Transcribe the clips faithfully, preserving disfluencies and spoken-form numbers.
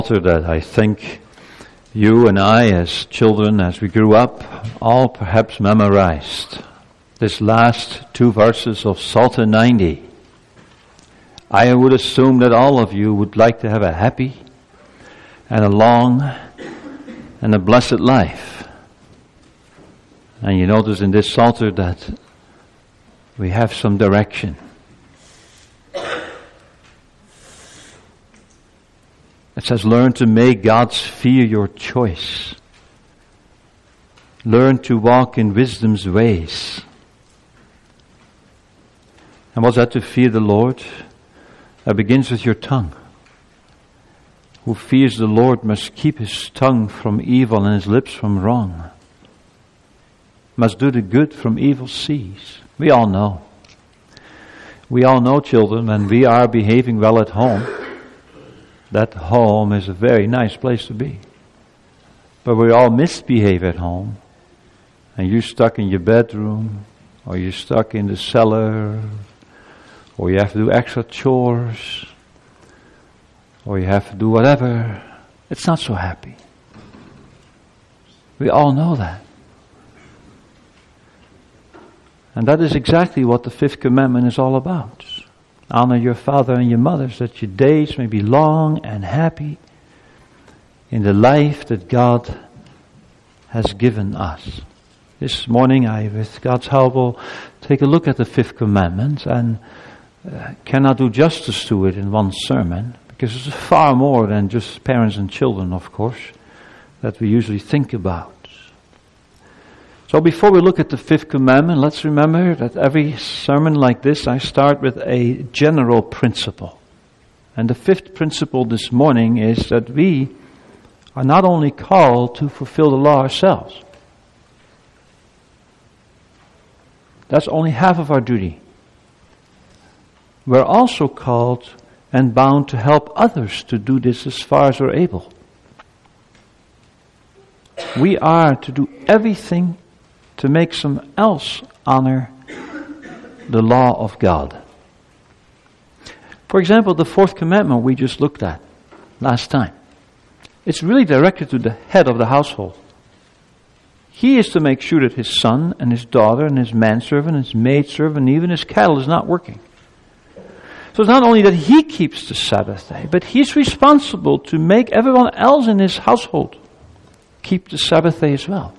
That I think you and I as children, as we grew up, all perhaps memorized. This last two verses of Psalm ninety. I would assume that all of you would like to have a happy and a long and a blessed life. And you notice in this Psalter that we have some direction. It says, learn to make God's fear your choice. Learn to walk in wisdom's ways. And what's that, to fear the Lord? That begins with your tongue. Who fears the Lord must keep his tongue from evil and his lips from wrong. Must do the good from evil cease. We all know. We all know, children, when we are behaving well at home, that home is a very nice place to be. But we all misbehave at home. And you're stuck in your bedroom, or you're stuck in the cellar, or you have to do extra chores, or you have to do whatever. It's not so happy. We all know that. And that is exactly what the fifth commandment is all about. Honor your father and your mother so that your days may be long and happy in the life that God has given us. This morning I, with God's help, will take a look at the fifth commandment and uh, cannot do justice to it in one sermon because it's far more than just parents and children, of course, that we usually think about. So before we look at the fifth commandment, let's remember that every sermon like this, I start with a general principle. And the fifth principle this morning is that we are not only called to fulfill the law ourselves. That's only half of our duty. We're also called and bound to help others to do this as far as we're able. We are to do everything to make someone else honor the law of God. For example, the fourth commandment we just looked at last time. It's really directed to the head of the household. He is to make sure that his son and his daughter and his manservant and his maidservant and even his cattle is not working. So it's not only that he keeps the Sabbath day, but he's responsible to make everyone else in his household keep the Sabbath day as well.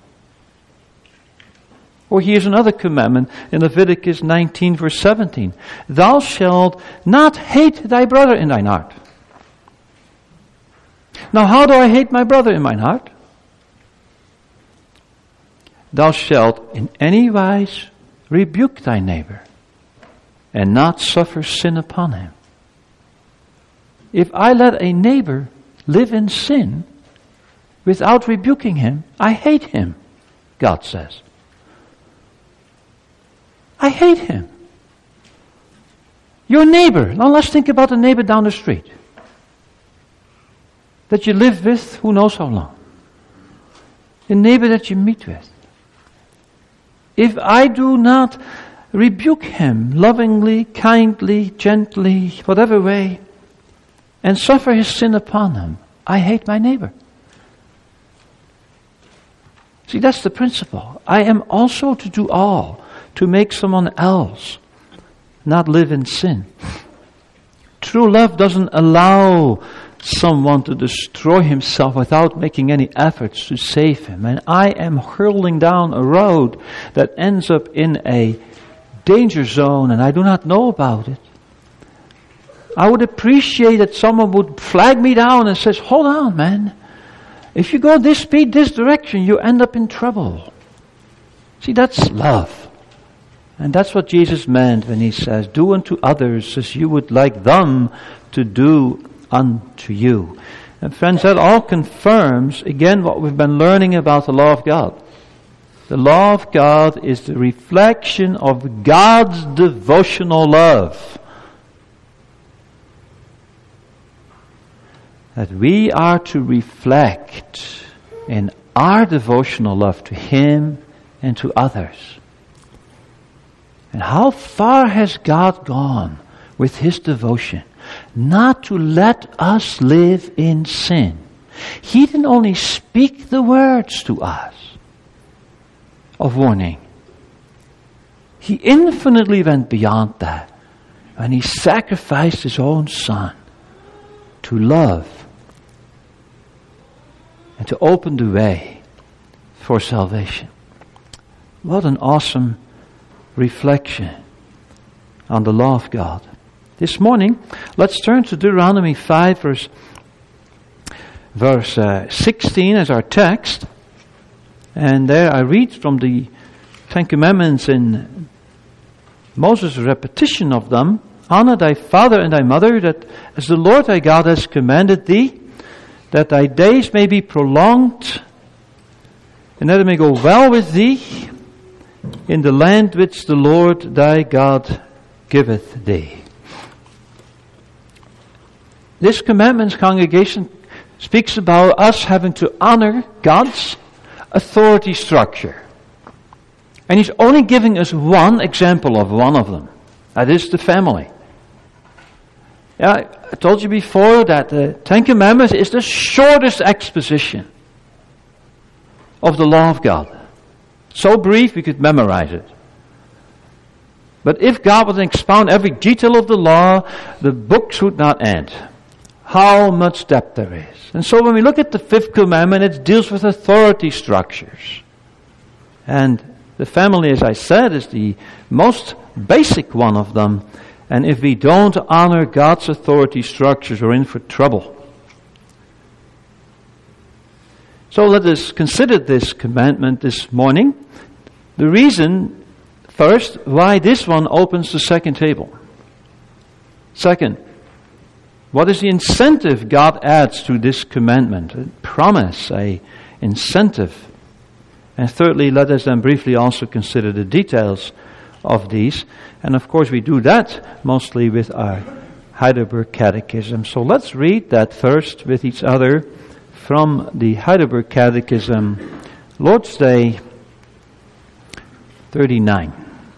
Or here's another commandment in Leviticus nineteen verse seventeen. Thou shalt not hate thy brother in thine heart. Now how do I hate my brother in mine heart? Thou shalt in any wise rebuke thy neighbor and not suffer sin upon him. If I let a neighbor live in sin without rebuking him, I hate him, God says. I hate him. Your neighbor. Now let's think about the neighbor down the street that you live with who knows how long. The neighbor that you meet with. If I do not rebuke him lovingly, kindly, gently, whatever way, and suffer his sin upon him, I hate my neighbor. See, that's the principle. I am also to do all to make someone else not live in sin. True love doesn't allow someone to destroy himself without making any efforts to save him. And I am hurtling down a road that ends up in a danger zone and I do not know about it. I would appreciate that someone would flag me down and says, hold on, man. If you go this speed, this direction, you end up in trouble. See, that's love. And that's what Jesus meant when he says, do unto others as you would like them to do unto you. And friends, that all confirms, again, what we've been learning about the law of God. The law of God is the reflection of God's devotional love. That we are to reflect in our devotional love to Him and to others. And how far has God gone with His devotion? not to let us live in sin. He didn't only speak the words to us of warning. He infinitely went beyond that when He sacrificed His own Son to love and to open the way for salvation. What an awesome reflection on the law of God. This morning, let's turn to Deuteronomy five, verse, verse uh, sixteen as our text. And there I read from the Ten Commandments in Moses' repetition of them. Honor thy father and thy mother, that as the Lord thy God has commanded thee, that thy days may be prolonged, and that it may go well with thee in the land which the Lord thy God giveth thee. This commandments, congregation, speaks about us having to honor God's authority structure. And He's only giving us one example of one of them. That is the family. Yeah, I told you before that the Ten Commandments is the shortest exposition of the law of God. So brief we could memorize it. But if God would expound every detail of the law, the books would not end. How much depth there is. And so when we look at the fifth commandment, it deals with authority structures. And the family, as I said, is the most basic one of them. And if we don't honor God's authority structures, we're in for trouble. So let us consider this commandment this morning. The reason, first, why this one opens the second table. Second, what is the incentive God adds to this commandment? A promise, a incentive. And thirdly, let us then briefly also consider the details of these. And of course we do that mostly with our Heidelberg Catechism. So let's read that first with each other from the Heidelberg Catechism, Lord's Day thirty-nine,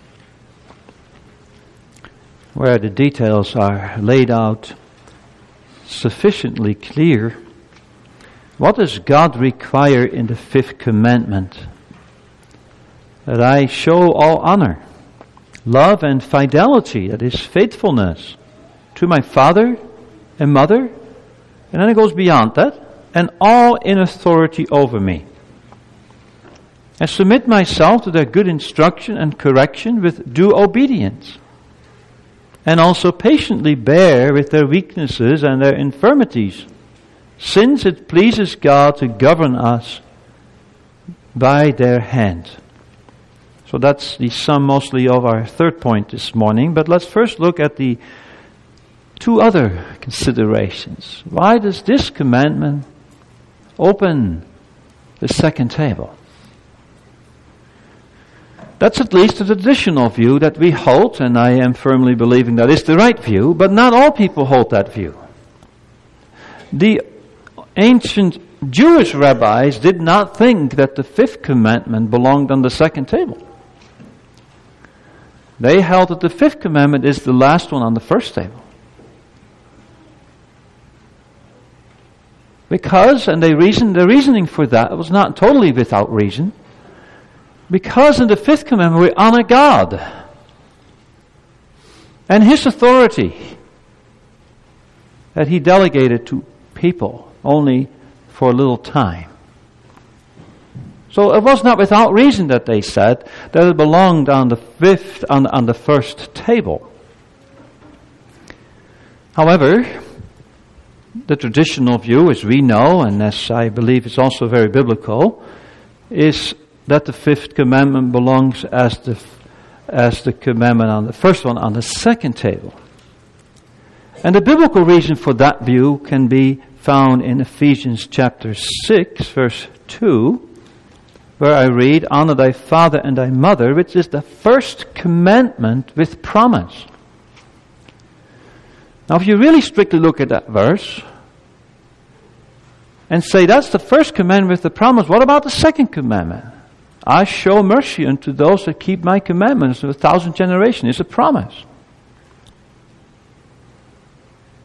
where the details are laid out sufficiently clear. What does God require in the fifth commandment? That I show all honor, love and fidelity, that is faithfulness, to my father and mother, and then it goes beyond that, and all in authority over me. And submit myself to their good instruction and correction with due obedience, and also patiently bear with their weaknesses and their infirmities, since it pleases God to govern us by their hand. So that's the sum mostly of our third point this morning. But let's first look at the two other considerations. Why does this commandment open the second table? That's at least a traditional view that we hold, and I am firmly believing that is the right view, but not all people hold that view. The ancient Jewish rabbis did not think that the fifth commandment belonged on the second table. They held that the fifth commandment is the last one on the first table. Because, and they reasoned, the reasoning for that was not totally without reason, because in the fifth commandment we honor God and His authority that He delegated to people only for a little time. So it was not without reason that they said that it belonged on the fifth, on, on the first table. However, the traditional view, as we know, and as I believe is also very biblical, is that the fifth commandment belongs as the as the commandment on the first one on the second table. And the biblical reason for that view can be found in Ephesians chapter six, verse two, where I read, honor thy father and thy mother, which is the first commandment with promise. Now, if you really strictly look at that verse and say that's the first commandment with the promise, what about the second commandment? I show mercy unto those that keep my commandments to a thousand generations. It's a promise.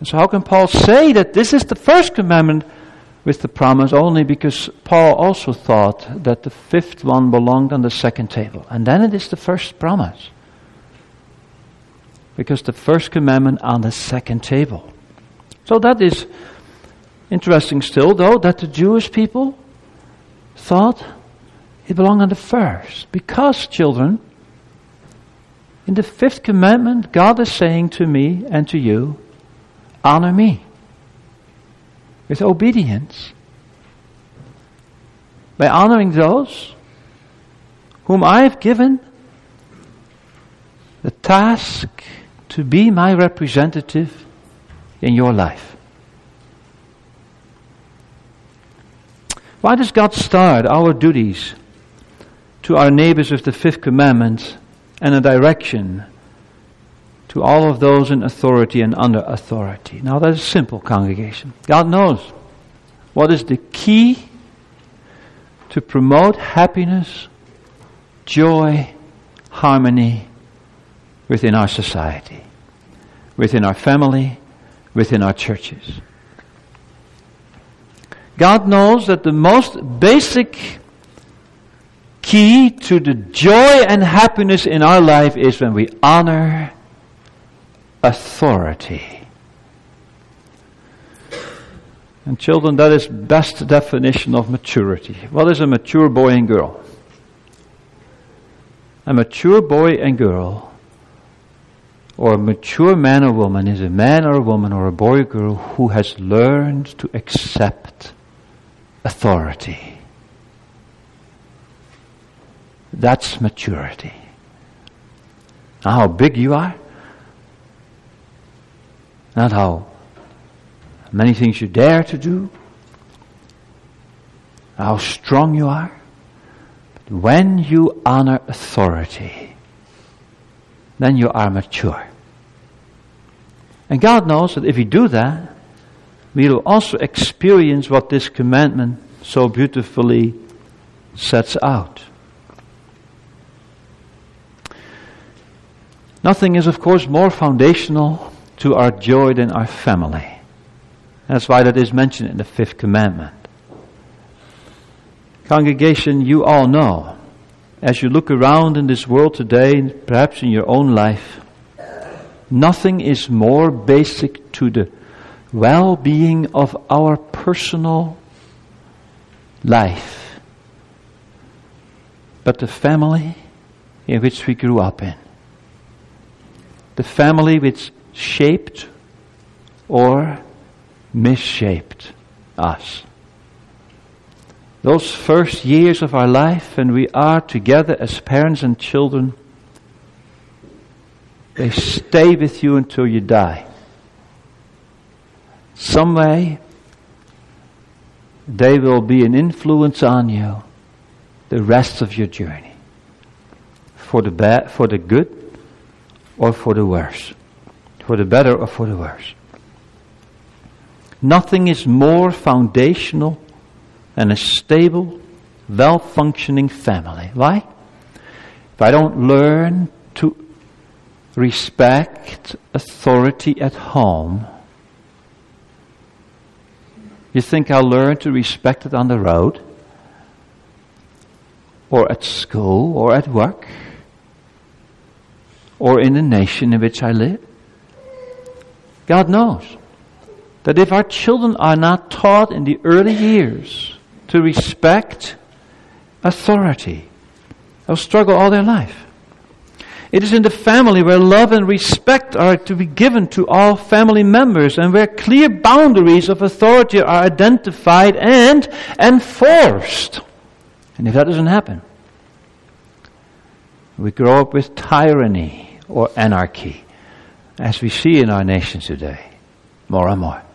So how can Paul say that this is the first commandment with the promise? Only because Paul also thought that the fifth one belonged on the second table. And then it is the first promise. Because the first commandment on the second table. So that is interesting still, though, that the Jewish people thought it belonged on the first. Because, children, in the fifth commandment, God is saying to me and to you, honor me with obedience. By honoring those whom I have given the task to be my representative in your life. Why does God start our duties to our neighbors with the fifth commandment and a direction to all of those in authority and under authority? Now that is simple, congregation. God knows what is the key to promote happiness, joy, harmony within our society, within our family, within our churches. God knows that the most basic key to the joy and happiness in our life is when we honor authority. And children, that is best definition of maturity. What is a mature boy and girl? A mature boy and girl, or a mature man or woman, is a man or a woman or a boy or girl who has learned to accept authority. That's maturity. Not how big you are, not how many things you dare to do, how strong you are. But when you honor authority, then you are mature. And God knows that if we do that, we will also experience what this commandment so beautifully sets out. Nothing is, of course, more foundational to our joy than our family. That's why that is mentioned in the fifth commandment. Congregation, you all know, as you look around in this world today, perhaps in your own life, nothing is more basic to the well-being of our personal life but the family in which we grew up in. The family which shaped or misshaped us. Those first years of our life when we are together as parents and children, they stay with you until you die. Some way, they will be an influence on you the rest of your journey. For the bad, for the good, or for the worse. For the better or for the worse. Nothing is more foundational than a stable, well-functioning family. Why? If I don't learn to respect authority at home, you think I'll learn to respect it on the road? Or at school? Or at work? Or in the nation in which I live? God knows that if our children are not taught in the early years to respect authority, they'll struggle all their life. It is in the family where love and respect are to be given to all family members and where clear boundaries of authority are identified and enforced. And if that doesn't happen, we grow up with tyranny or anarchy, as we see in our nation today, more and more.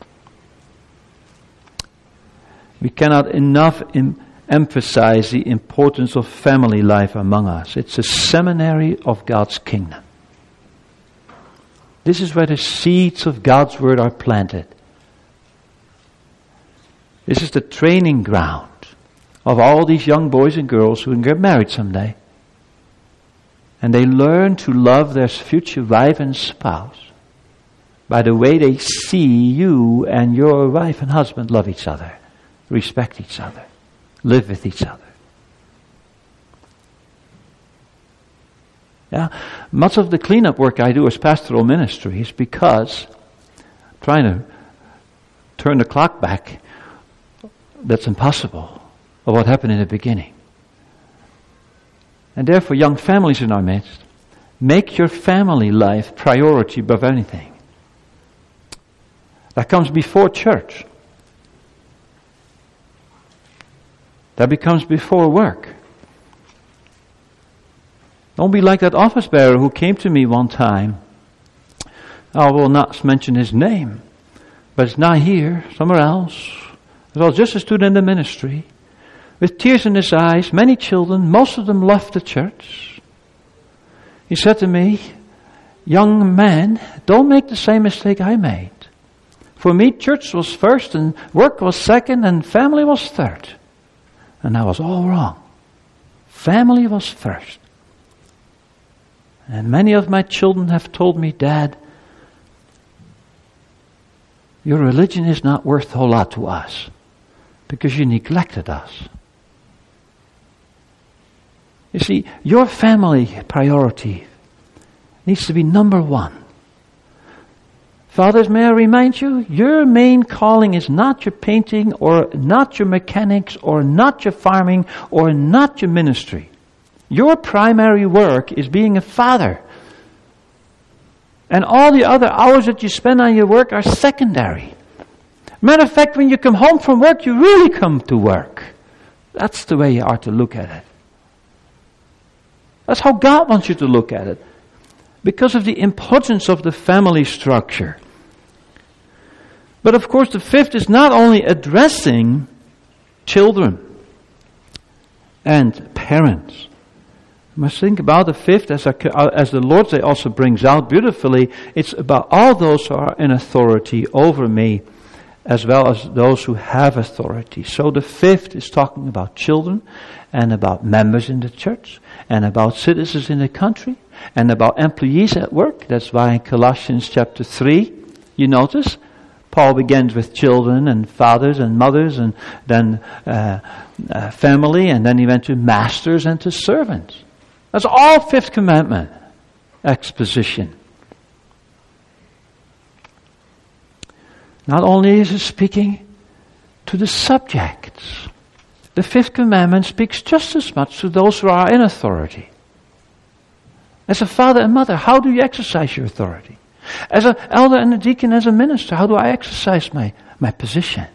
We cannot enough im- emphasize the importance of family life among us. It's a seminary of God's kingdom. This is where the seeds of God's word are planted. This is the training ground of all these young boys and girls who can get married someday. And they learn to love their future wife and spouse by the way they see you and your wife and husband love each other, respect each other, live with each other. Yeah, much of the cleanup work I do as pastoral ministry is because I'm trying to turn the clock back. That's impossible of what happened in the beginning. And therefore, young families in our midst, make your family life priority above anything. That comes before church. That becomes before work. Don't be like that office bearer who came to me one time. I will not mention his name, but it's not here, somewhere else. It was just a student in the ministry, with tears in his eyes, many children, most of them left the church. He said to me, young man, don't make the same mistake I made. For me, church was first, and work was second, and family was third. And I was all wrong. Family was first. And many of my children have told me, Dad, your religion is not worth a whole lot to us because you neglected us. You see, your family priority needs to be number one. Fathers, may I remind you, your main calling is not your painting or not your mechanics or not your farming or not your ministry. Your primary work is being a father. And all the other hours that you spend on your work are secondary. Matter of fact, when you come home from work, you really come to work. That's the way you are to look at it. That's how God wants you to look at it. Because of the importance of the family structure. But of course, the fifth is not only addressing children and parents. You must think about the fifth, as, a, as the Lord say also brings out beautifully, it's about all those who are in authority over me, as well as those who have authority. So the fifth is talking about children, and about members in the church, and about citizens in the country, and about employees at work. That's why in Colossians chapter three, you notice, Paul begins with children and fathers and mothers, and then uh, uh, family, and then he went to masters and to servants. That's all fifth commandment exposition. Not only is it speaking to the subjects, the fifth commandment speaks just as much to those who are in authority. As a father and mother, how do you exercise your authority? As an elder and a deacon, as a minister, how do I exercise my, my position?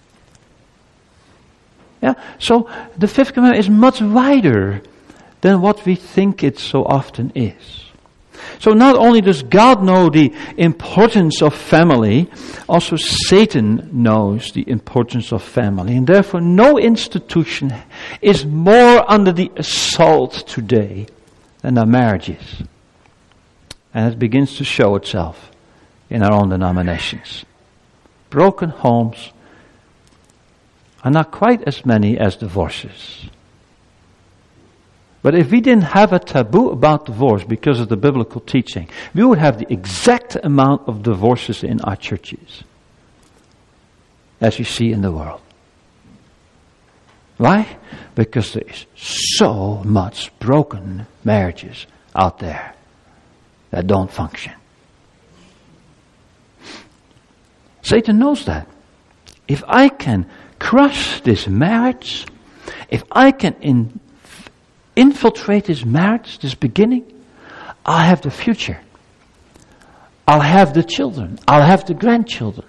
Yeah, so the fifth commandment is much wider than what we think it so often is. So not only does God know the importance of family, also Satan knows the importance of family. And therefore no institution is more under the assault today than our marriages. And it begins to show itself in our own denominations. Broken homes are not quite as many as divorces. But if we didn't have a taboo about divorce because of the biblical teaching, we would have the exact amount of divorces in our churches as you see in the world. Why? Because there is so much broken marriages out there that don't function. Satan knows that. If I can crush this marriage, if I can in infiltrate this marriage, this beginning, I'll have the future. I'll have the children. I'll have the grandchildren.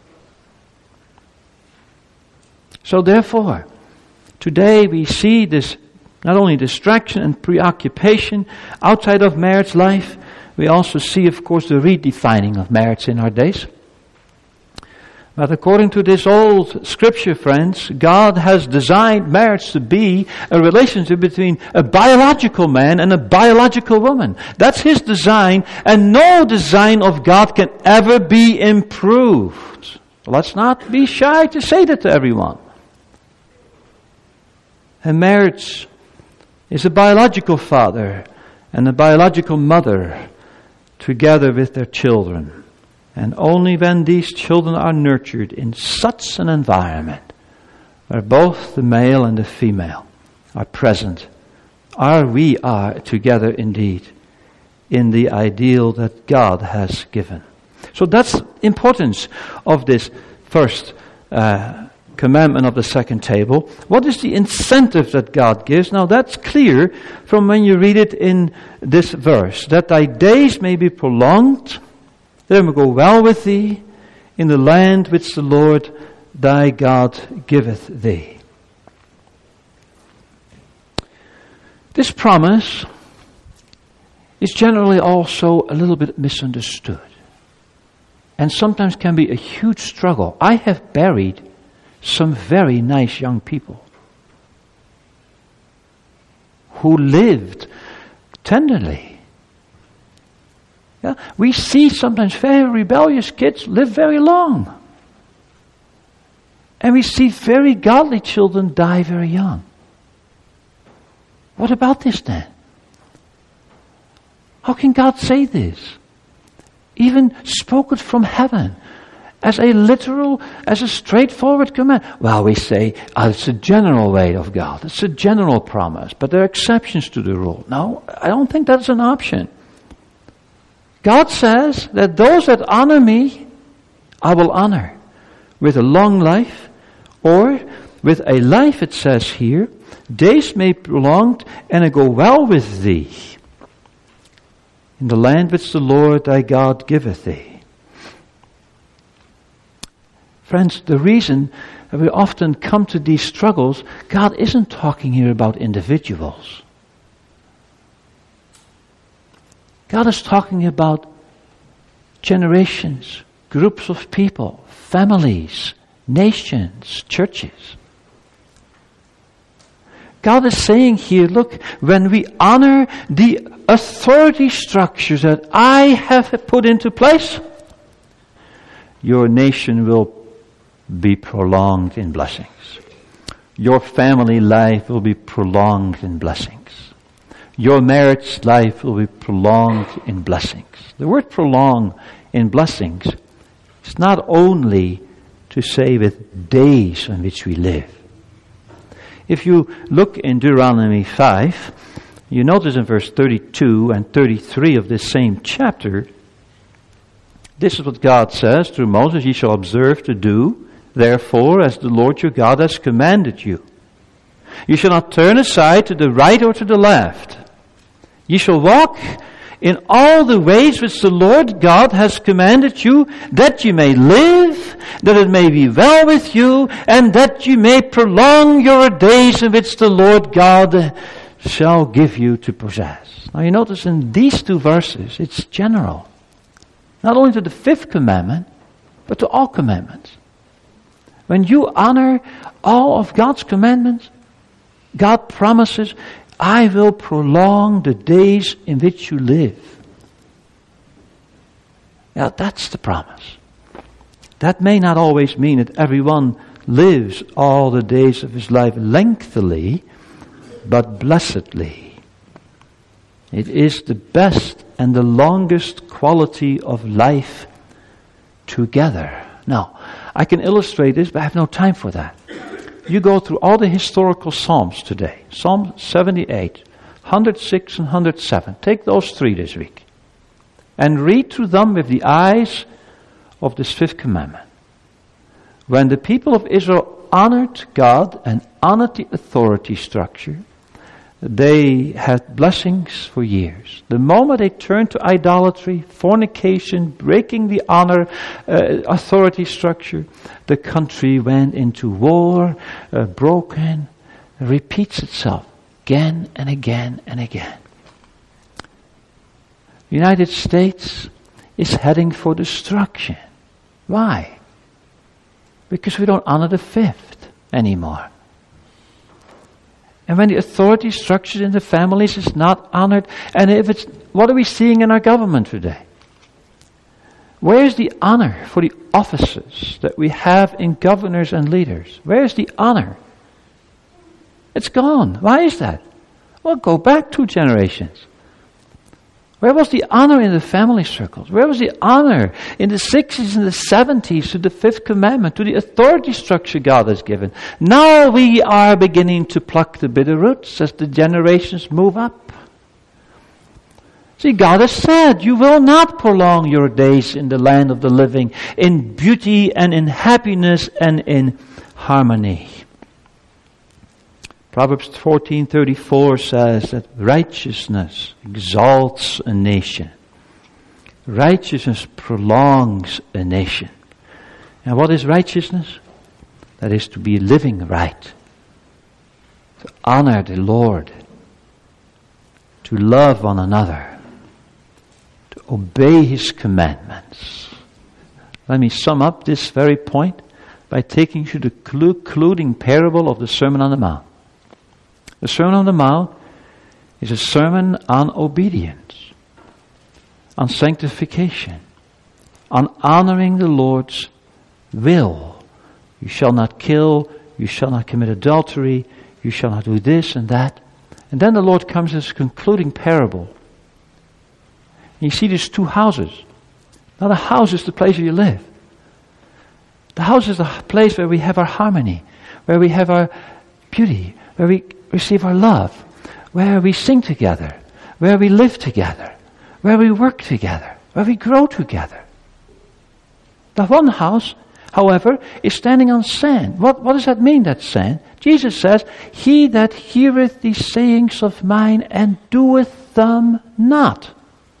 So therefore, today we see this not only distraction and preoccupation outside of marriage life, we also see, of course, the redefining of marriage in our days. But according to this old scripture, friends, God has designed marriage to be a relationship between a biological man and a biological woman. That's His design, and no design of God can ever be improved. Let's not be shy to say that to everyone. And marriage is a biological father and a biological mother together with their children. And only when these children are nurtured in such an environment, where both the male and the female are present, are we are together indeed in the ideal that God has given. So that's the importance of this first uh, commandment of the second table. What is the incentive that God gives? Now that's clear from when you read it in this verse. That thy days may be prolonged, that it may go well with thee in the land which the Lord thy God giveth thee. This promise is generally also a little bit misunderstood, and sometimes can be a huge struggle. I have buried some very nice young people who lived tenderly. Yeah? We see sometimes very rebellious kids live very long. And we see very godly children die very young. What about this then? How can God say this? Even spoken from heaven as a literal, as a straightforward command. Well, we say, oh, it's a general way of God. It's a general promise. But there are exceptions to the rule. No, I don't think that's an option. God says that those that honor me, I will honor with a long life, or with a life, it says here, days may be prolonged, and it go well with thee in the land which the Lord thy God giveth thee. Friends, the reason that we often come to these struggles, God isn't talking here about individuals. God is talking about generations, groups of people, families, nations, churches. God is saying here, look, when we honor the authority structures that I have put into place, your nation will be prolonged in blessings. Your family life will be prolonged in blessings. Your marriage life will be prolonged in blessings. The word prolong in blessings is not only to say with days in which we live. If you look in Deuteronomy five, you notice in verse thirty-two and thirty-three of this same chapter, this is what God says through Moses, ye shall observe to do, therefore, as the Lord your God has commanded you. You shall not turn aside to the right or to the left. Ye shall walk in all the ways which the Lord God has commanded you, that you may live, that it may be well with you, and that you may prolong your days in which the Lord God shall give you to possess. Now you notice in these two verses, it's general. Not only to the fifth commandment, but to all commandments. When you honor all of God's commandments, God promises, I will prolong the days in which you live. Now that's the promise. That may not always mean that everyone lives all the days of his life lengthily, but blessedly. It is the best and the longest quality of life together. Now, I can illustrate this, but I have no time for that. You go through all the historical Psalms today. Psalm seventy-eight, one oh six and one oh seven. Take those three this week. And read through them with the eyes of this fifth commandment. When the people of Israel honored God and honored the authority structure, they had blessings for years. The moment they turned to idolatry, fornication, breaking the honor, uh, authority structure, the country went into war, uh, broken, repeats itself again and again and again. The United States is heading for destruction. Why? Because we don't honor the fifth anymore. And when the authority structure in the families is not honored, and if it's, what are we seeing in our government today? Where is the honor for the offices that we have in governors and leaders? Where is the honor? It's gone. Why is that? Well, go back two generations. Where was the honor in the family circles? Where was the honor in the sixties and the seventies to the fifth commandment, to the authority structure God has given? Now we are beginning to pluck the bitter roots as the generations move up. See, God has said, you will not prolong your days in the land of the living, in beauty and in happiness and in harmony. Proverbs fourteen thirty-four says that righteousness exalts a nation. Righteousness prolongs a nation. And what is righteousness? That is to be living right. To honor the Lord. To love one another. To obey His commandments. Let me sum up this very point by taking you to the concluding parable of the Sermon on the Mount. The Sermon on the Mount is a sermon on obedience, on sanctification, on honoring the Lord's will. You shall not kill, you shall not commit adultery, you shall not do this and that. And then the Lord comes as a concluding parable. And you see there's two houses. Now the house is the place where you live. The house is the place where we have our harmony, where we have our beauty, where we receive our love, where we sing together, where we live together, where we work together, where we grow together. The one house, however, is standing on sand. What, what does that mean, that sand? Jesus says, he that heareth these sayings of mine and doeth them not.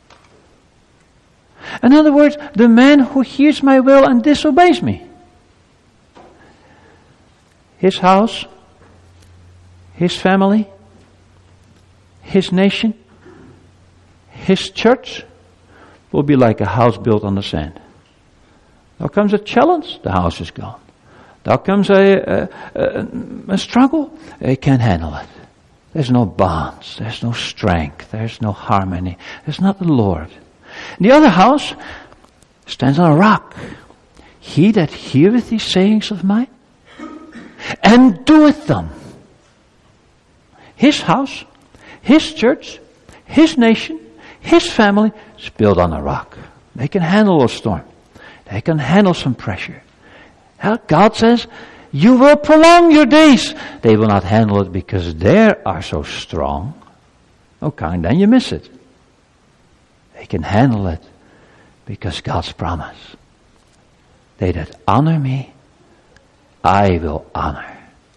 In other words, the man who hears my will and disobeys me. His house, his family, his nation, his church will be like a house built on the sand. There comes a challenge, the house is gone. There comes a, a, a struggle, they can't handle it. There's no bonds, there's no strength, there's no harmony, there's not the Lord. And the other house stands on a rock. He that heareth these sayings of mine and doeth them. His house, his church, his nation, his family is built on a rock. They can handle a storm. They can handle some pressure. God says, you will prolong your days. They will not handle it because they are so strong. Okay, and then you miss it. They can handle it because God's promise. They that honor me, I will honor.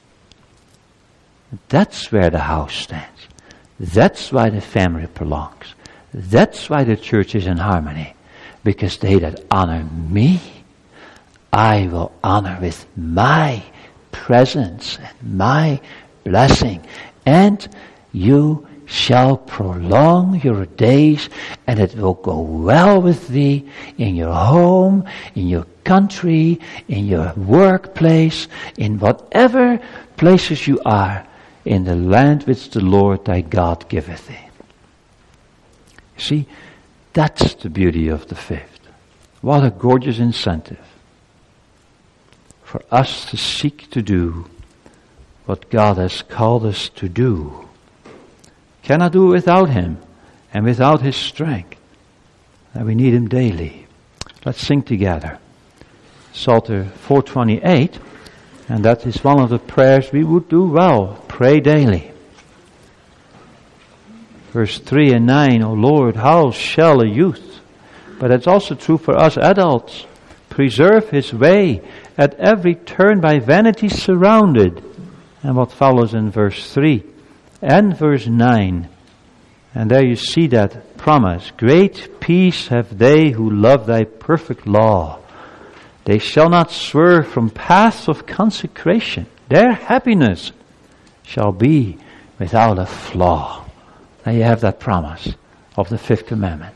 That's where the house stands. That's why the family prolongs. That's why the church is in harmony. Because they that honor me, I will honor with my presence and my blessing. And you shall prolong your days, and it will go well with thee in your home, in your country, in your workplace, in whatever places you are, in the land which the Lord thy God giveth thee. See, that's the beauty of the fifth. What a gorgeous incentive for us to seek to do what God has called us to do. Cannot do it without Him and without His strength. And we need Him daily. Let's sing together. Psalter four twenty-eight. And that is one of the prayers we would do well. Pray daily. Verse three and nine, O Lord, how shall a youth, but it's also true for us adults, preserve his way at every turn by vanity surrounded? And what follows in verse three and verse nine. And there you see that promise. Great peace have they who love thy perfect law. They shall not swerve from paths of consecration. Their happiness shall be without a flaw. Now you have that promise of the fifth commandment.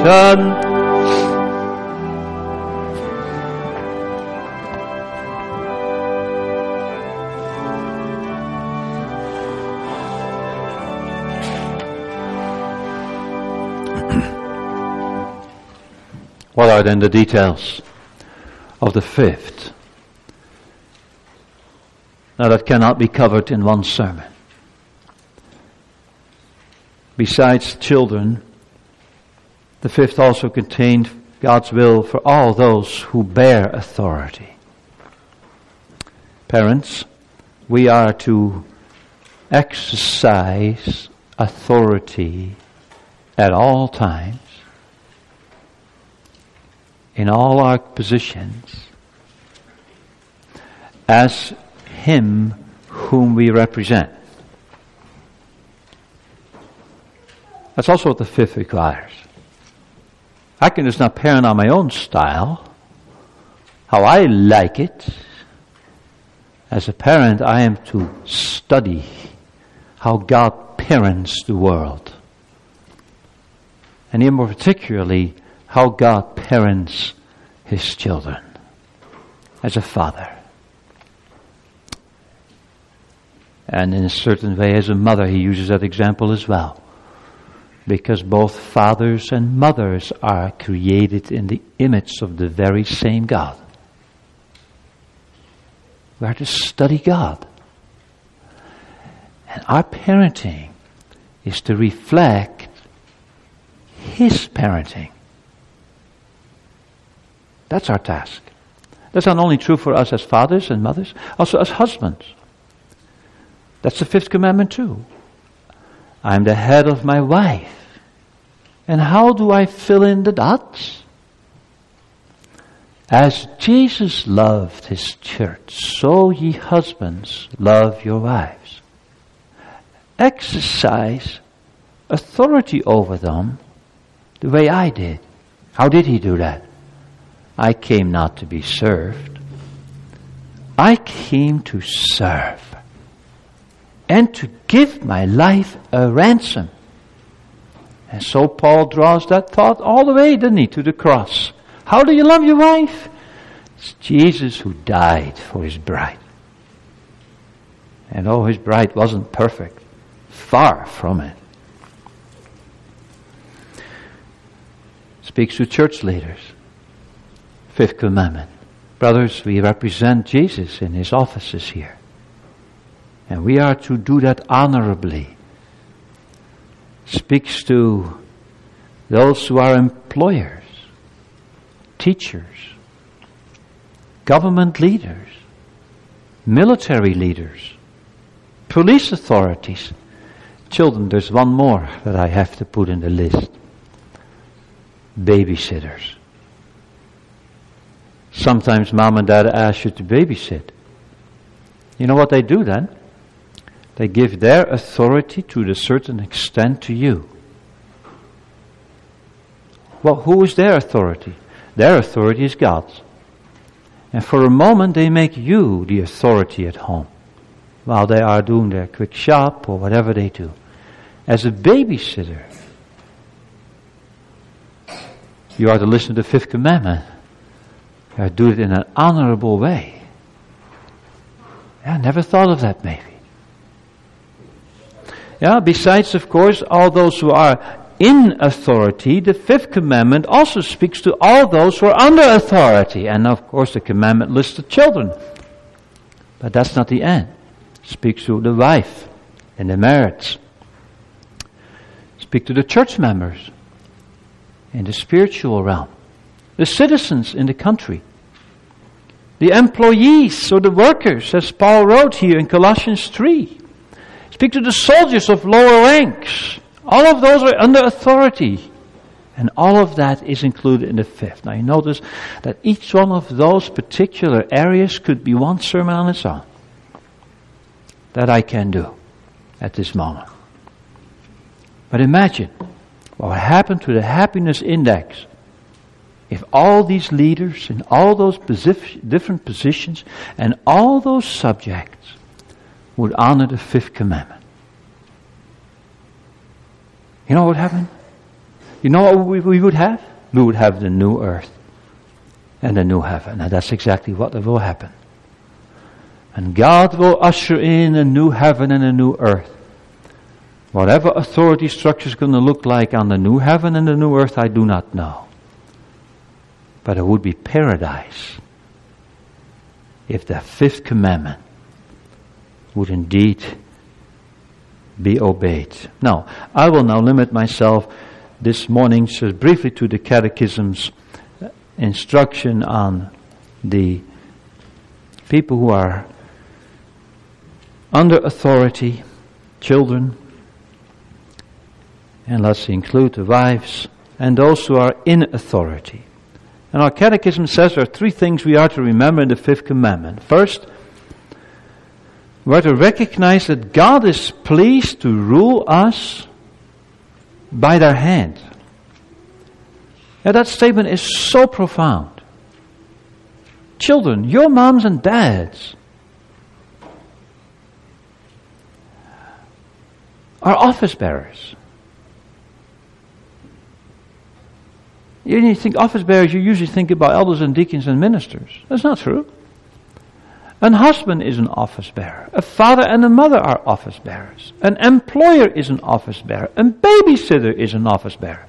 salvation. What are then the details of the fifth? Now that cannot be covered in one sermon. Besides children, the fifth also contained God's will for all those who bear authority. Parents, we are to exercise authority at all times, in all our positions, as Him whom we represent. That's also what the fifth requires. I can just not parent on my own style, how I like it. As a parent, I am to study how God parents the world. And even more particularly, how God parents His children as a father. And in a certain way, as a mother, He uses that example as well. Because both fathers and mothers are created in the image of the very same God. We are to study God. And our parenting is to reflect His parenting. That's our task. That's not only true for us as fathers and mothers, also as husbands. That's the fifth commandment too. I'm the head of my wife. And how do I fill in the dots? As Jesus loved His church, so ye husbands love your wives. Exercise authority over them the way I did. How did He do that? I came not to be served. I came to serve and to give my life a ransom. And so Paul draws that thought all the way, doesn't he, to the cross. How do you love your wife? It's Jesus who died for His bride. And oh, His bride wasn't perfect. Far from it. Speaks to church leaders. Fifth commandment. Brothers, we represent Jesus in His offices here. And we are to do that honorably. Speaks to those who are employers, teachers, government leaders, military leaders, police authorities. Children, there's one more that I have to put in the list. Babysitters. Sometimes mom and dad ask you to babysit. You know what they do then? They give their authority to a certain extent to you. Well, who is their authority? Their authority is God's. And for a moment they make you the authority at home, while they are doing their quick shop or whatever they do. As a babysitter, you are to listen to the fifth commandment. You are to do it in an honorable way. Yeah, I never thought of that maybe. Yeah, besides, of course, all those who are in authority, the fifth commandment also speaks to all those who are under authority. And of course, the commandment lists the children. But that's not the end. It speaks to the wife and the marriage. Speak to the church members in the spiritual realm. The citizens in the country. The employees or the workers, as Paul wrote here in Colossians three. Speak to the soldiers of lower ranks. All of those are under authority. And all of that is included in the fifth. Now you notice that each one of those particular areas could be one sermon on its own. That I can do at this moment. But imagine what would happen to the happiness index if all these leaders in all those posi- different positions and all those subjects would honor the fifth commandment. You know what happened? You know what we, we would have? We would have the new earth and the new heaven. And that's exactly what will happen. And God will usher in a new heaven and a new earth. Whatever authority structure is going to look like on the new heaven and the new earth, I do not know. But it would be paradise if the fifth commandment would indeed be obeyed. Now, I will now limit myself this morning just briefly to the Catechism's instruction on the people who are under authority, children, and let's include the wives, and those who are in authority. And our Catechism says there are three things we are to remember in the fifth commandment. First, we are to recognize that God is pleased to rule us by their hand. Now that statement is so profound. Children, your moms and dads are office bearers. You need to think office bearers, you usually think about elders and deacons and ministers. That's not true. An husband is an office bearer. A father and a mother are office bearers. An employer is an office bearer. A babysitter is an office bearer.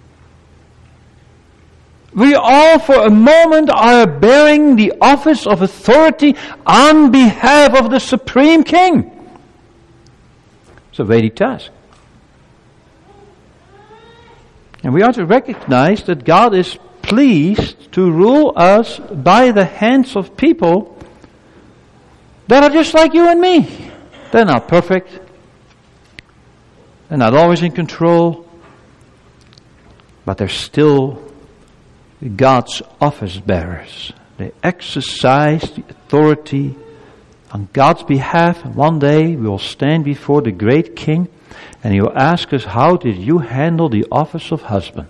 We all for a moment are bearing the office of authority on behalf of the Supreme King. It's a weighty task. And we are to recognize that God is pleased to rule us by the hands of people that are just like you and me. They're not perfect. They're not always in control. But they're still God's office bearers. They exercise the authority on God's behalf. And one day we will stand before the great King, and he will ask us, how did you handle the office of husband?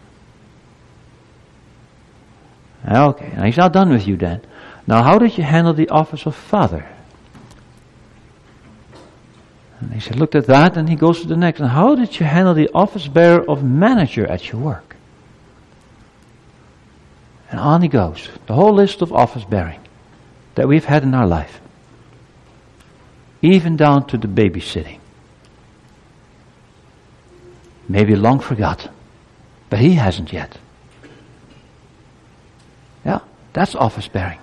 Okay, now he's not done with you then. Now how did you handle the office of father? And he said, looked at that, and he goes to the next. And how did you handle the office bearer of manager at your work? And on he goes. The whole list of office bearing that we've had in our life. Even down to the babysitting. Maybe long forgotten. But he hasn't yet. Yeah, that's office bearing.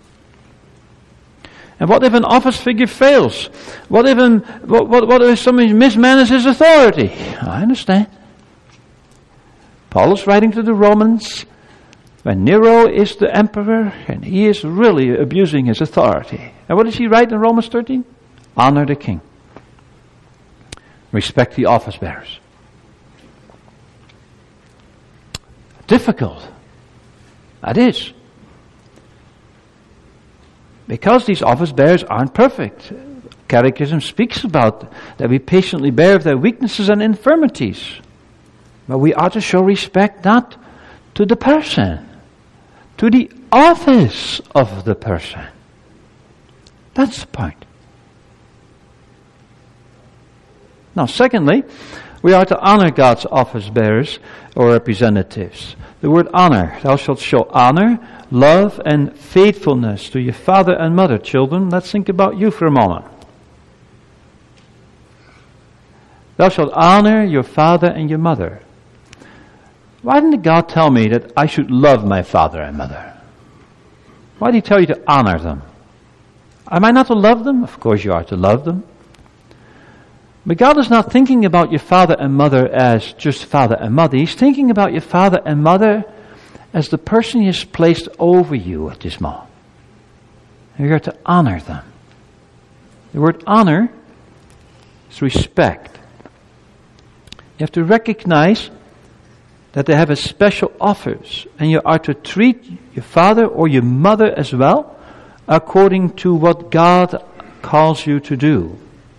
And what if an office figure fails? What if an, what, what, what if somebody mismanages his authority? I understand. Paul is writing to the Romans when Nero is the emperor and he is really abusing his authority. And what does he write in Romans thirteen? Honor the king. Respect the office bearers. Difficult. That is. Because these office bearers aren't perfect. Catechism speaks about that we patiently bear with their weaknesses and infirmities. But we ought to show respect not to the person, to the office of the person. That's the point. Now, secondly, we are to honor God's office bearers or representatives. The word honor, thou shalt show honor, love, and faithfulness to your father and mother. Children, let's think about you for a moment. Thou shalt honor your father and your mother. Why didn't God tell me that I should love my father and mother? Why did he tell you to honor them? Am I not to love them? Of course you are to love them. But God is not thinking about your father and mother as just father and mother. He's thinking about your father and mother as the person he has placed over you at this moment. And you are to honor them. The word honor is respect. You have to recognize that they have a special office, and you are to treat your father or your mother as well according to what God calls you to do.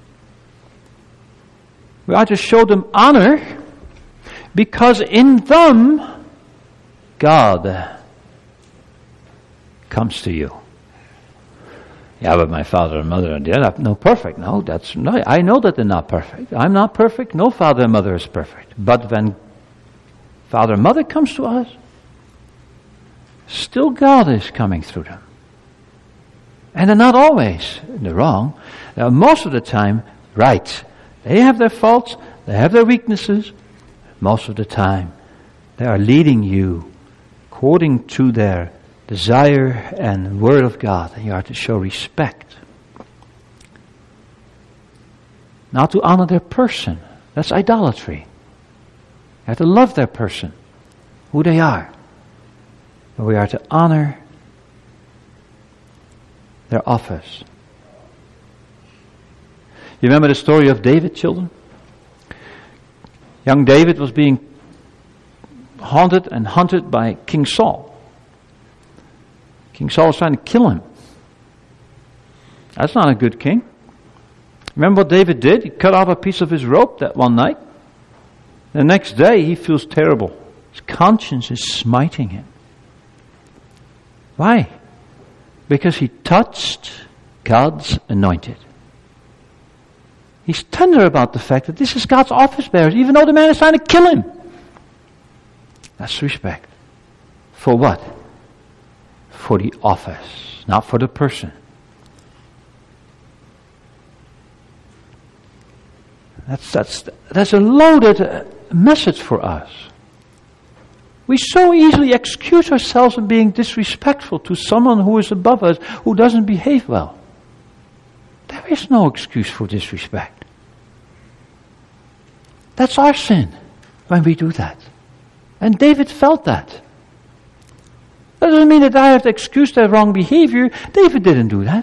We are to show them honor because in them God comes to you. Yeah, but my father and mother, they're not no perfect. No, that's no. I know that they're not perfect. I'm not perfect. No father and mother is perfect. But when father and mother comes to us, still God is coming through them. And they're not always in the wrong. They're most of the time right. They have their faults, they have their weaknesses. Most of the time they are leading you according to their desire and word of God. And you are to show respect. Not to honor their person. That's idolatry. You have to love their person, who they are. But we are to honor their office. You remember the story of David, children? Young David was being haunted and hunted by King Saul. King Saul was trying to kill him. That's not a good king. Remember what David did? He cut off a piece of his robe that one night. The next day he feels terrible. His conscience is smiting him. Why? Because he touched God's anointed. He's tender about the fact that this is God's office bearer, even though the man is trying to kill him. That's respect. For what? For the office, not for the person. That's, that's, that's a loaded uh, message for us. We so easily excuse ourselves in being disrespectful to someone who is above us, who doesn't behave well. There is no excuse for disrespect. That's our sin when we do that. And David felt that. That doesn't mean that I have to excuse their wrong behavior. David didn't do that.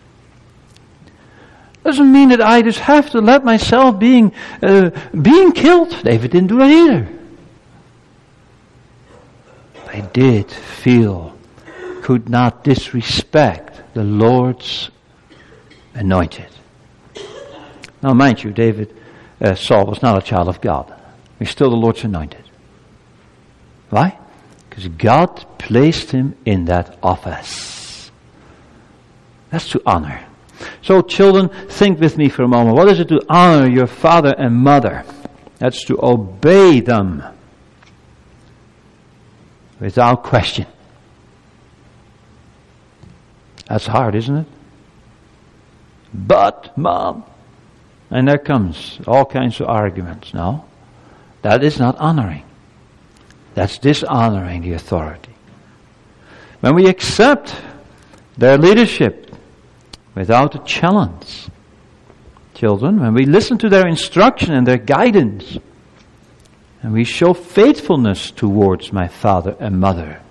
Doesn't mean that I just have to let myself being uh, being killed. David didn't do that either. I did feel, could not disrespect the Lord's anointed. Now mind you, David, uh, Saul was not a child of God. He's still the Lord's anointed. Why? Because God placed him in that office. That's to honor. So children, think with me for a moment. What is it to honor your father and mother? That's to obey them. Without question. That's hard, isn't it? But, Mom. And there comes all kinds of arguments. No. That is not honoring. That's dishonoring the authority. When we accept their leadership without a challenge, children, when we listen to their instruction and their guidance, and we show faithfulness towards my father and mother,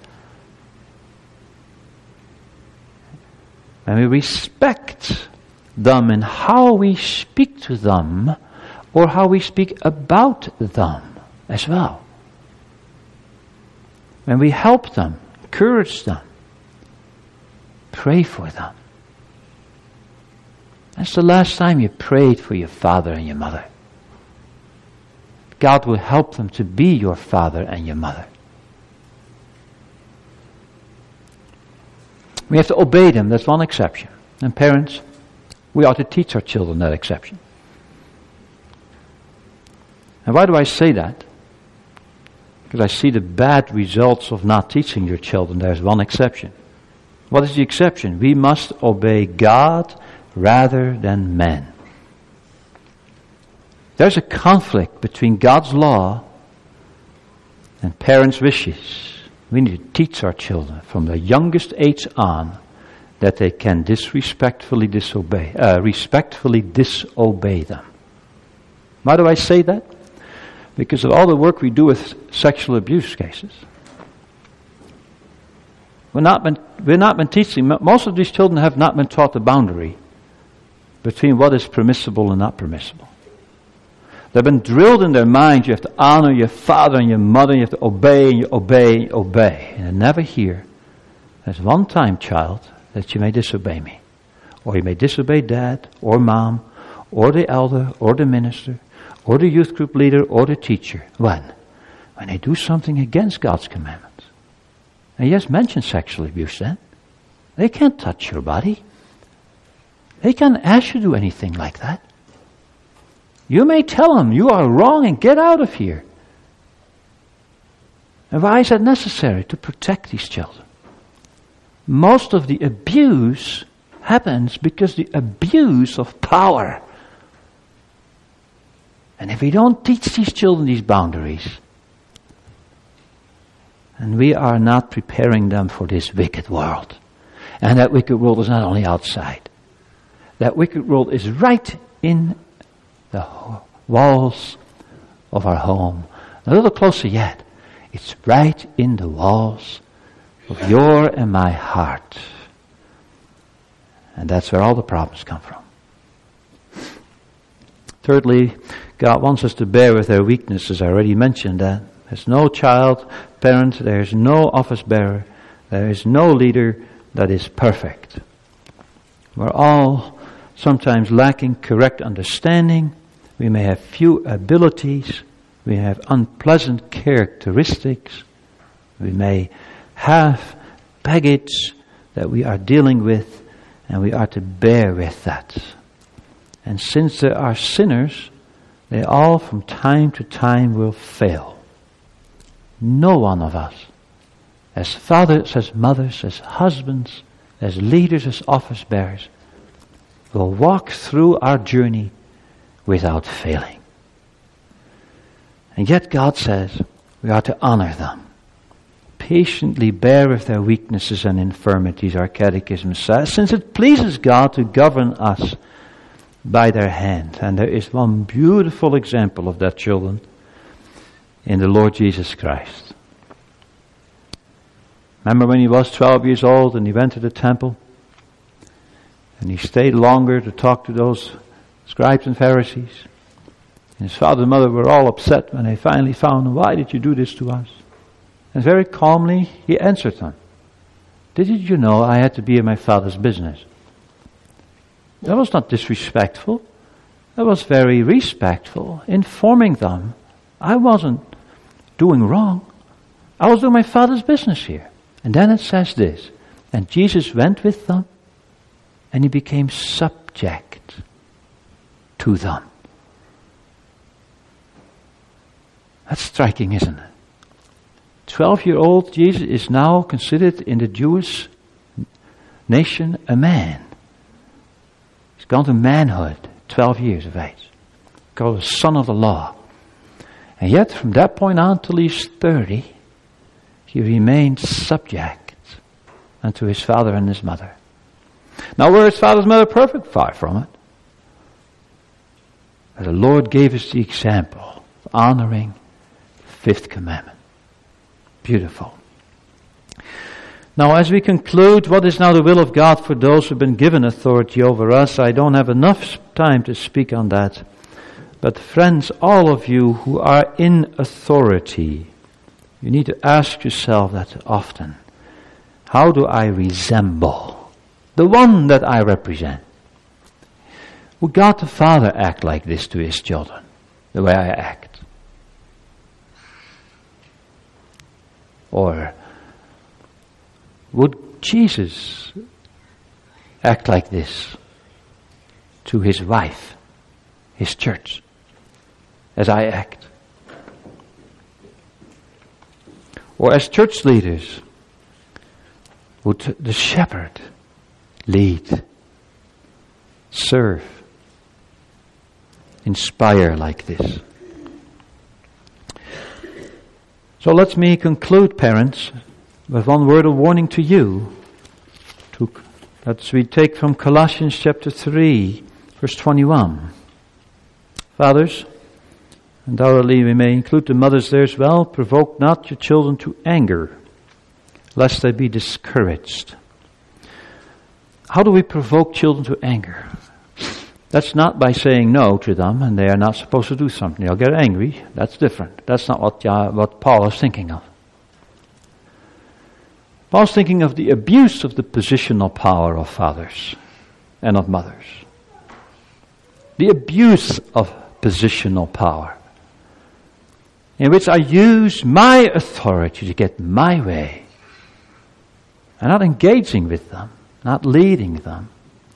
and we respect them in how we speak to them or how we speak about them as well. When we help them, encourage them, pray for them. That's the last time you prayed for your father and your mother. God will help them to be your father and your mother. We have to obey them. That's one exception. And parents, we ought to teach our children that exception. And why do I say that? Because I see the bad results of not teaching your children. There's one exception. What is the exception? We must obey God rather than men. There's a conflict between God's law and parents' wishes. We need to teach our children from the youngest age on that they can disrespectfully disobey, uh, respectfully disobey them. Why do I say that? Because of all the work we do with sexual abuse cases. We're not been, we're not been teaching, most of these children have not been taught the boundary between what is permissible and not permissible. They've been drilled in their mind, you have to honor your father and your mother, you have to obey and you obey and you obey. And they never hear, there's one time, child, that you may disobey me. Or you may disobey dad, or mom, or the elder, or the minister, or the youth group leader, or the teacher. When? When they do something against God's commandments. And yes, mention sexual abuse then. They can't touch your body. They can't ask you to do anything like that. You may tell them you are wrong and get out of here. And why is that necessary? To protect these children. Most of the abuse happens because the abuse of power. And if we don't teach these children these boundaries, and we are not preparing them for this wicked world. And that wicked world is not only outside. That wicked world is right in the walls of our home. A little closer yet. It's right in the walls of your and my heart. And that's where all the problems come from. Thirdly, God wants us to bear with our weaknesses. I already mentioned that. There's no child, parent, there's no office bearer, there is no leader that is perfect. We're all sometimes lacking correct understanding. We may have few abilities. We have unpleasant characteristics. We may have baggage that we are dealing with, and we are to bear with that. And since there are sinners, they all from time to time will fail. No one of us, as fathers, as mothers, as husbands, as leaders, as office bearers, will walk through our journey without failing. And yet God says we are to honor them. Patiently bear with their weaknesses and infirmities, our catechism says, since it pleases God to govern us by their hand. And there is one beautiful example of that, children, in the Lord Jesus Christ. Remember when he was twelve years old and he went to the temple and he stayed longer to talk to those scribes and Pharisees. And his father and mother were all upset when they finally found him. Why did you do this to us? And very calmly he answered them. Didn't you know I had to be in my father's business? That was not disrespectful. That was very respectful, informing them I wasn't doing wrong. I was doing my father's business here. And then it says this, and Jesus went with them and he became subject to them. That's striking, isn't it? Twelve-year-old Jesus is now considered in the Jewish nation a man. He's gone to manhood, twelve years of age. Called the son of the law. And yet, from that point on till he's thirty, he remained subject unto his father and his mother. Now, were his father and mother perfect? Far from it. But the Lord gave us the example of honoring the fifth commandment. Beautiful. Now, as we conclude, what is now the will of God for those who have been given authority over us? I don't have enough time to speak on that. But friends, all of you who are in authority, you need to ask yourself that often. How do I resemble the one that I represent? Would God the Father act like this to his children, the way I act? Or would Jesus act like this to his wife, his church, as I act? Or as church leaders, would the shepherd lead, serve, inspire like this? So let me conclude, parents, with one word of warning to you. To, that we take from Colossians chapter three, verse twenty-one. Fathers, undoubtedly we may include the mothers there as well, provoke not your children to anger, lest they be discouraged. How do we provoke children to anger? That's not by saying no to them and they are not supposed to do something. They'll get angry. That's different. That's not what, uh, what Paul is thinking of. Paul's thinking of the abuse of the positional power of fathers and of mothers. The abuse of positional power, in which I use my authority to get my way. I'm not engaging with them, not leading them,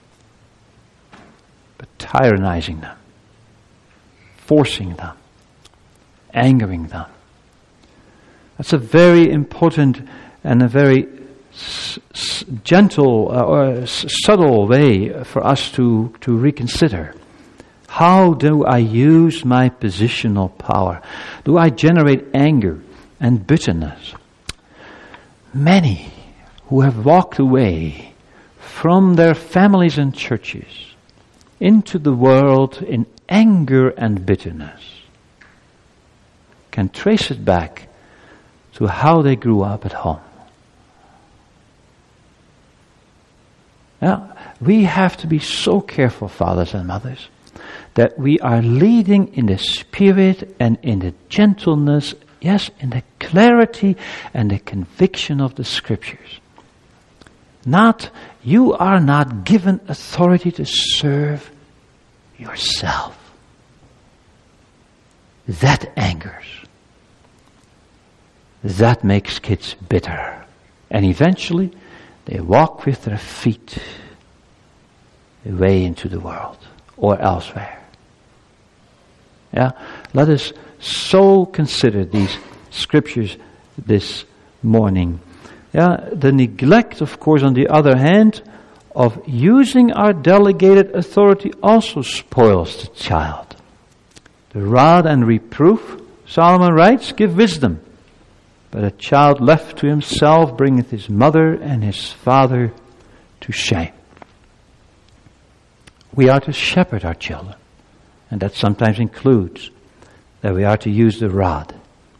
but tyrannizing them, forcing them, angering them. That's a very important and a very s- s- gentle uh, or s- subtle way for us to, to reconsider. How do I use my positional power? Do I generate anger and bitterness? Many who have walked away from their families and churches into the world in anger and bitterness can trace it back to how they grew up at home. Now, we have to be so careful, fathers and mothers, that we are leading in the spirit and in the gentleness, yes, in the clarity and the conviction of the Scriptures. Not, you are not given authority to serve yourself. That angers. That makes kids bitter. And eventually, they walk with their feet away into the world or elsewhere. Yeah, let us so consider these scriptures this morning. Yeah, the neglect, of course, on the other hand, of using our delegated authority also spoils the child. The rod and reproof, Solomon writes, give wisdom, but a child left to himself bringeth his mother and his father to shame. We are to shepherd our children. And that sometimes includes that we are to use the rod.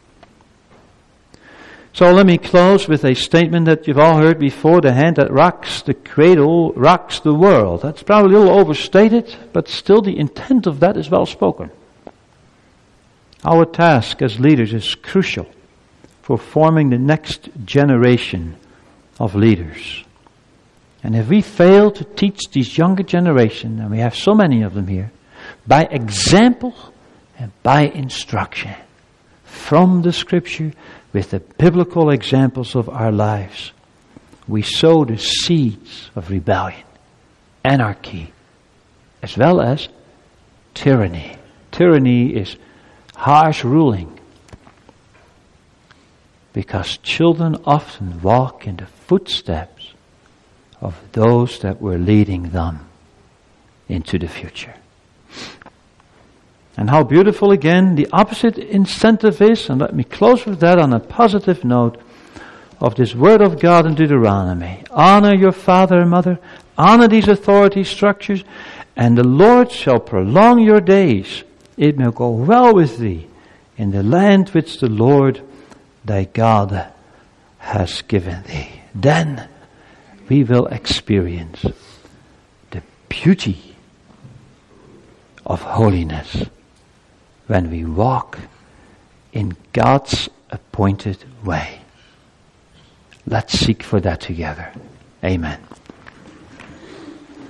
So let me close with a statement that you've all heard before. The hand that rocks the cradle rocks the world. That's probably a little overstated, but still the intent of that is well spoken. Our task as leaders is crucial for forming the next generation of leaders. And if we fail to teach these younger generation, and we have so many of them here, by example and by instruction from the Scripture with the biblical examples of our lives, we sow the seeds of rebellion, anarchy, as well as tyranny. Tyranny is harsh ruling because children often walk in the footsteps of those that were leading them into the future. And how beautiful again the opposite incentive is, and let me close with that on a positive note, of this word of God in Deuteronomy. Honor your father and mother, honor these authority structures, and the Lord shall prolong your days. It may go well with thee in the land which the Lord thy God has given thee. Then we will experience the beauty of holiness when we walk in God's appointed way. Let's seek for that together. Amen.